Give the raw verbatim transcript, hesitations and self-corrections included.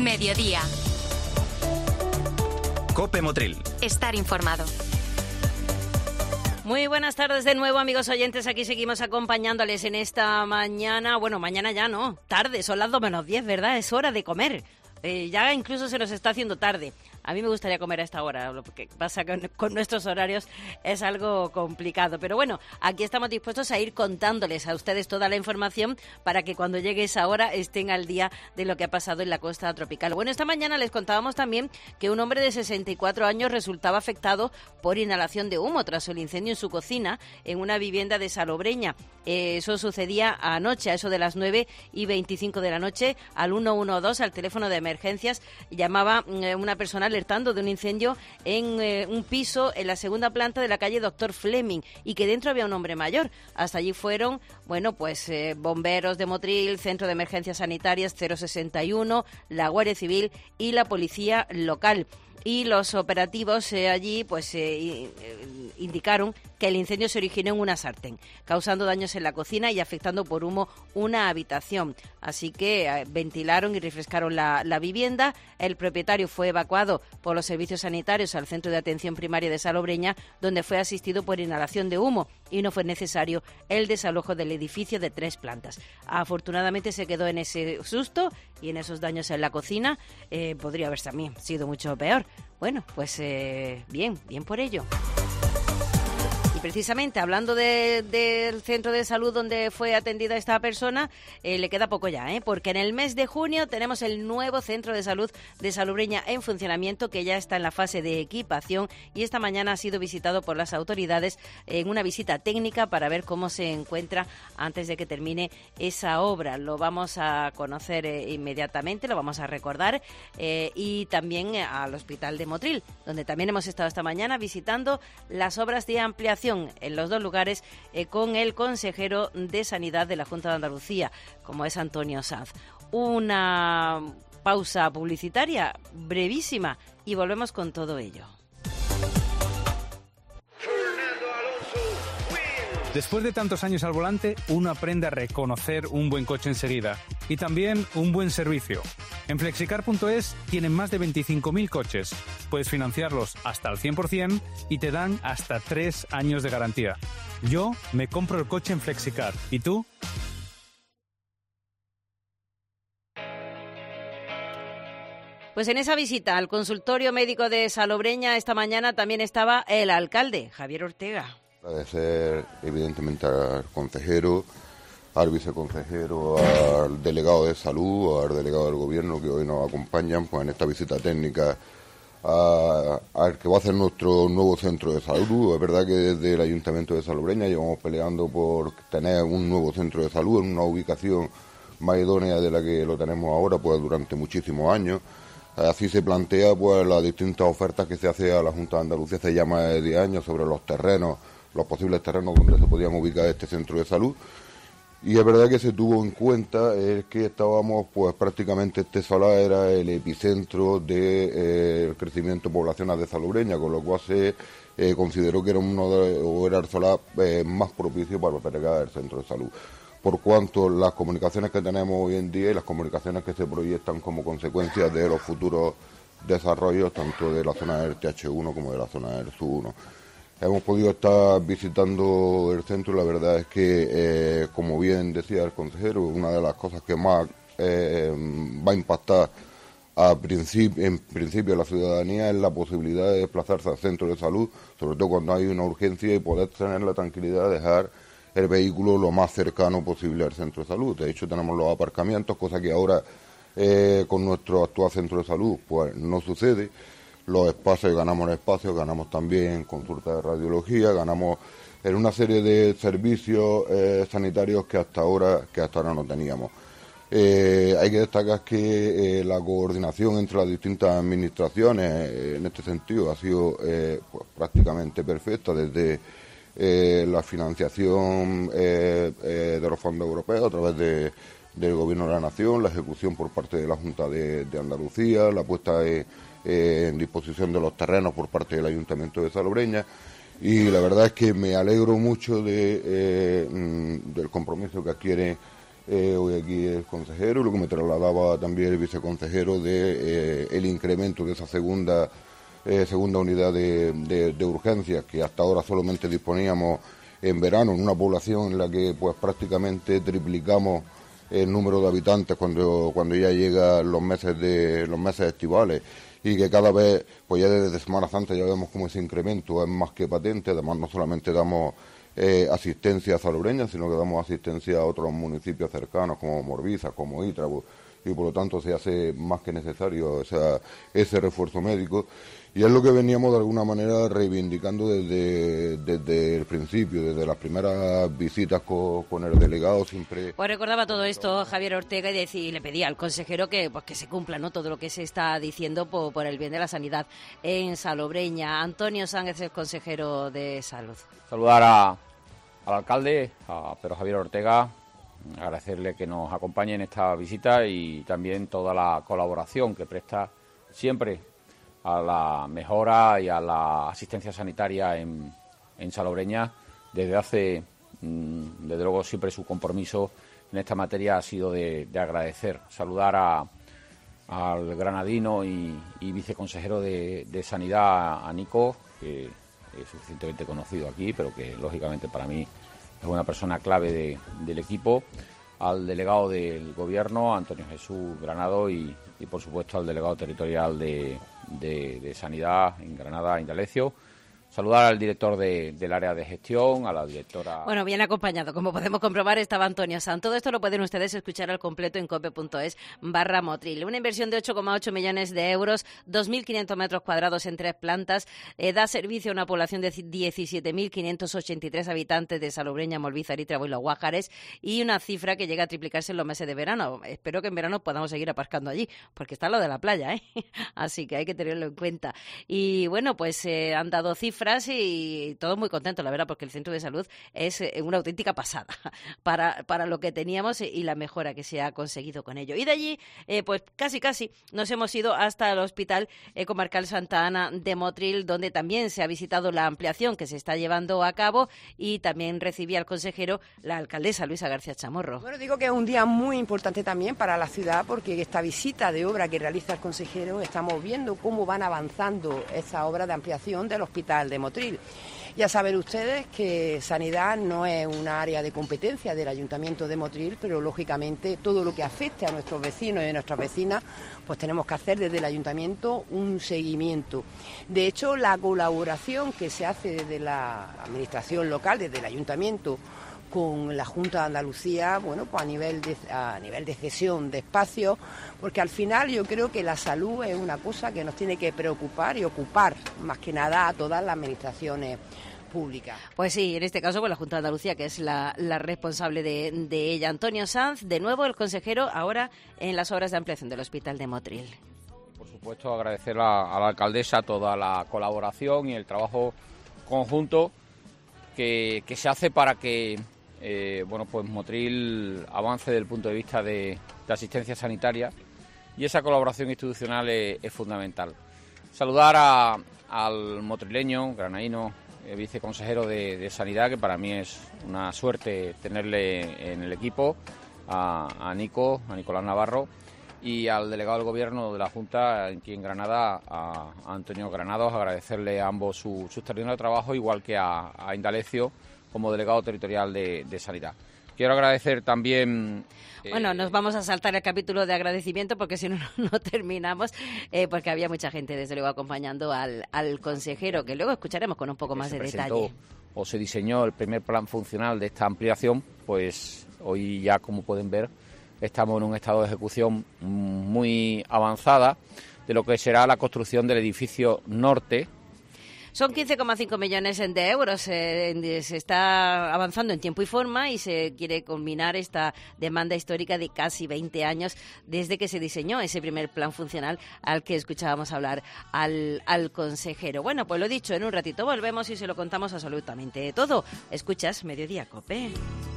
Mediodía. COPE Motril. Estar informado. Muy buenas tardes de nuevo, amigos oyentes. Aquí seguimos acompañándoles en esta mañana. Bueno, mañana ya no, tarde, son las dos menos diez, ¿verdad? Es hora de comer. Eh, ya incluso se nos está haciendo tarde. A mí me gustaría comer a esta hora, lo que pasa con, con nuestros horarios es algo complicado. Pero bueno, aquí estamos dispuestos a ir contándoles a ustedes toda la información para que cuando llegue esa hora estén al día de lo que ha pasado en la costa tropical. Bueno, esta mañana les contábamos también que un hombre de sesenta y cuatro años resultaba afectado por inhalación de humo tras el incendio en su cocina en una vivienda de Salobreña. Eh, eso sucedía anoche, a eso de las nueve y veinticinco de la noche, al ciento doce, al teléfono de emergencias, llamaba eh, una persona alertando de un incendio en eh, un piso en la segunda planta de la calle Doctor Fleming y que dentro había un hombre mayor. Hasta allí fueron, bueno, pues eh, bomberos de Motril, Centro de Emergencias Sanitarias cero sesenta y uno, la Guardia Civil y la policía local. Y los operativos eh, allí pues eh, indicaron que el incendio se originó en una sartén, causando daños en la cocina y afectando por humo una habitación. Así que eh, ventilaron y refrescaron la, la vivienda. El propietario fue evacuado por los servicios sanitarios al Centro de Atención Primaria de Salobreña, donde fue asistido por inhalación de humo y no fue necesario el desalojo del edificio de tres plantas. Afortunadamente se quedó en ese susto y en esos daños en la cocina. Eh, podría haber también sido mucho peor. Bueno, pues eh, bien, bien por ello. Precisamente, hablando de, del centro de salud donde fue atendida esta persona, eh, le queda poco ya, ¿eh? Porque en el mes de junio tenemos el nuevo centro de salud de Salobreña en funcionamiento, que ya está en la fase de equipación y esta mañana ha sido visitado por las autoridades en una visita técnica para ver cómo se encuentra antes de que termine esa obra. Lo vamos a conocer eh, inmediatamente, lo vamos a recordar, eh, y también al Hospital de Motril, donde también hemos estado esta mañana visitando las obras de ampliación en los dos lugares eh, con el consejero de Sanidad de la Junta de Andalucía, como es Antonio Sanz. Una pausa publicitaria brevísima y volvemos con todo ello. Después de tantos años al volante, uno aprende a reconocer un buen coche enseguida y también un buen servicio. En flexicar punto es tienen más de veinticinco mil coches. Puedes financiarlos hasta el cien por ciento y te dan hasta tres años de garantía. Yo me compro el coche en Flexicar. ¿Y tú? Pues en esa visita al consultorio médico de Salobreña esta mañana también estaba el alcalde, Javier Ortega. Agradecer evidentemente al consejero, al viceconsejero, al delegado de salud, al delegado del gobierno que hoy nos acompañan pues en esta visita técnica a, al que va a ser nuestro nuevo centro de salud. Es verdad que desde el Ayuntamiento de Salobreña llevamos peleando por tener un nuevo centro de salud en una ubicación más idónea de la que lo tenemos ahora pues durante muchísimos años. Así se plantea pues las distintas ofertas que se hace a la Junta de Andalucía hace ya más de diez años sobre los terrenos, los posibles terrenos donde se podían ubicar este centro de salud. Y es verdad que se tuvo en cuenta es que estábamos, pues prácticamente este solar era el epicentro del de, eh, crecimiento poblacional de Salobreña, con lo cual se eh, consideró que era uno de, o era el solar eh, más propicio para albergar el centro de salud. Por cuanto las comunicaciones que tenemos hoy en día y las comunicaciones que se proyectan como consecuencia de los futuros desarrollos, tanto de la zona del T H uno como de la zona del S U uno. Hemos podido estar visitando el centro y la verdad es que, eh, como bien decía el consejero, una de las cosas que más eh, va a impactar a principio, en principio a la ciudadanía es la posibilidad de desplazarse al centro de salud, sobre todo cuando hay una urgencia y poder tener la tranquilidad de dejar el vehículo lo más cercano posible al centro de salud. De hecho, tenemos los aparcamientos, cosa que ahora eh, con nuestro actual centro de salud pues no sucede. Los espacios, ganamos en espacios, ganamos también consultas de radiología, ganamos en una serie de servicios eh, sanitarios que hasta ahora que hasta ahora no teníamos. Eh, hay que destacar que eh, la coordinación entre las distintas administraciones eh, en este sentido ha sido eh, pues, prácticamente perfecta, desde eh, la financiación eh, eh, de los fondos europeos a través de, del Gobierno de la Nación, la ejecución por parte de la Junta de, de Andalucía, la puesta de Eh, en disposición de los terrenos por parte del Ayuntamiento de Salobreña, y la verdad es que me alegro mucho de, eh, del compromiso que adquiere eh, hoy aquí el consejero, lo que me trasladaba también el viceconsejero de eh, el incremento de esa segunda eh, segunda unidad de, de, de urgencias, que hasta ahora solamente disponíamos en verano, en una población en la que pues prácticamente triplicamos el número de habitantes cuando cuando ya llegan los meses de los meses estivales, y que cada vez, pues ya desde Semana Santa ya vemos como ese incremento es más que patente. Además, no solamente damos eh, asistencia a Salobreña, sino que damos asistencia a otros municipios cercanos como Morbizas, como Ítrago, y por lo tanto se hace más que necesario, o sea, ese refuerzo médico. Y es lo que veníamos de alguna manera reivindicando desde, desde el principio, desde las primeras visitas con, con el delegado siempre. Pues recordaba todo esto Javier Ortega y, decía, y le pedía al consejero que pues que se cumpla, ¿no?, todo lo que se está diciendo por, por el bien de la sanidad en Salobreña. Antonio Sanz, el consejero de Salud. Saludar a, al alcalde, a Pedro Javier Ortega, agradecerle que nos acompañe en esta visita y también toda la colaboración que presta siempre a la mejora y a la asistencia sanitaria en, en Salobreña. Desde hace, mmm, desde luego, siempre su compromiso en esta materia ha sido de, de agradecer. Saludar a, al granadino y, y viceconsejero de, de Sanidad, a Nico, que es suficientemente conocido aquí, pero que lógicamente para mí es una persona clave de, del equipo, al delegado del Gobierno, Antonio Jesús Granado, y, y por supuesto al delegado territorial de, de, de Sanidad en Granada, Indalecio. Saludar al director de, del área de gestión, a la directora... Bueno, bien acompañado. Como podemos comprobar, estaba Antonio Sanz. Todo esto lo pueden ustedes escuchar al completo en cope.es barra Motril. Una inversión de ocho coma ocho millones de euros, dos mil quinientos metros cuadrados en tres plantas, eh, da servicio a una población de diecisiete mil quinientos ochenta y tres habitantes de Salobreña, Molvízar, Ítrago y Los Guájares, y una cifra que llega a triplicarse en los meses de verano. Espero que en verano podamos seguir aparcando allí, porque está lo de la playa, ¿eh? Así que hay que tenerlo en cuenta. Y bueno, pues eh, han dado cifras y todos muy contentos, la verdad, porque el centro de salud es una auténtica pasada para, para lo que teníamos y la mejora que se ha conseguido con ello. Y de allí, eh, pues casi casi nos hemos ido hasta el Hospital eh, Comarcal Santa Ana de Motril, donde también se ha visitado la ampliación que se está llevando a cabo, y también recibía al consejero la alcaldesa Luisa García Chamorro. Bueno, digo que es un día muy importante también para la ciudad, porque esta visita de obra que realiza el consejero, estamos viendo cómo van avanzando esa obra de ampliación del Hospital de Motril. Ya saben ustedes que sanidad no es una área de competencia del Ayuntamiento de Motril, pero lógicamente todo lo que afecte a nuestros vecinos y a nuestras vecinas, pues tenemos que hacer desde el Ayuntamiento un seguimiento. De hecho, la colaboración que se hace desde la Administración local, desde el Ayuntamiento, con la Junta de Andalucía, bueno, pues a nivel de, a nivel de cesión de espacios, porque al final yo creo que la salud es una cosa que nos tiene que preocupar y ocupar más que nada a todas las administraciones públicas. Pues sí, en este caso pues la Junta de Andalucía, que es la, la responsable de, de ella. Antonio Sanz, de nuevo el consejero, ahora en las obras de ampliación del Hospital de Motril. Por supuesto, agradecer a, a la alcaldesa toda la colaboración y el trabajo conjunto que, que se hace para que Eh, bueno, pues Motril avance desde el punto de vista de, de asistencia sanitaria, y esa colaboración institucional es, es fundamental. Saludar a, al motrileño, granaíno, eh, viceconsejero de, de Sanidad, que para mí es una suerte tenerle en el equipo, a, a Nico, a Nicolás Navarro, y al delegado del Gobierno de la Junta aquí en Granada, a, a Antonio Granados, agradecerle a ambos su, su extraordinario trabajo, igual que a, a Indalecio, como delegado territorial de, de Sanidad. Quiero agradecer también... Eh, bueno, nos vamos a saltar el capítulo de agradecimiento porque si no, no, no terminamos, eh, porque había mucha gente, desde luego, acompañando al, al consejero, que luego escucharemos con un poco más de detalle. O se diseñó el primer plan funcional de esta ampliación, pues hoy ya, como pueden ver, estamos en un estado de ejecución muy avanzada de lo que será la construcción del edificio norte. Son quince coma cinco millones de euros. Eh, se está avanzando en tiempo y forma y se quiere culminar esta demanda histórica de casi veinte años desde que se diseñó ese primer plan funcional al que escuchábamos hablar al, al consejero. Bueno, pues lo dicho, en un ratito volvemos y se lo contamos absolutamente todo. Escuchas Mediodía Cope.